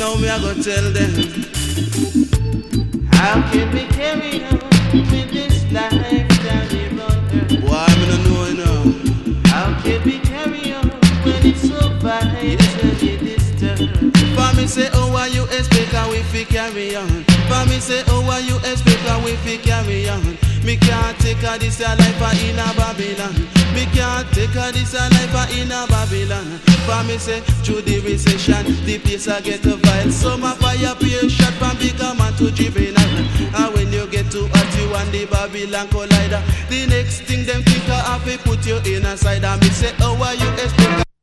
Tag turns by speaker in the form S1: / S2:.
S1: Now me I go tell them, how can we carry on with this life down the road? Why me no know now? How can we carry on when it's so bad to be disturbed? For me say, oh, why you expect how we fi carry on? For me say, oh, why you expect how we fi carry on? Me can't take a this a life in a Babylon. Me can't take a this a life in a Babylon. For me say, through the recession, the place a get a vile. Some a fire pay shot from bigger man to juvenile. And when you get to hot, you and the Babylon collider. The next thing them think I have to put you in a side. And me say, oh, why you expect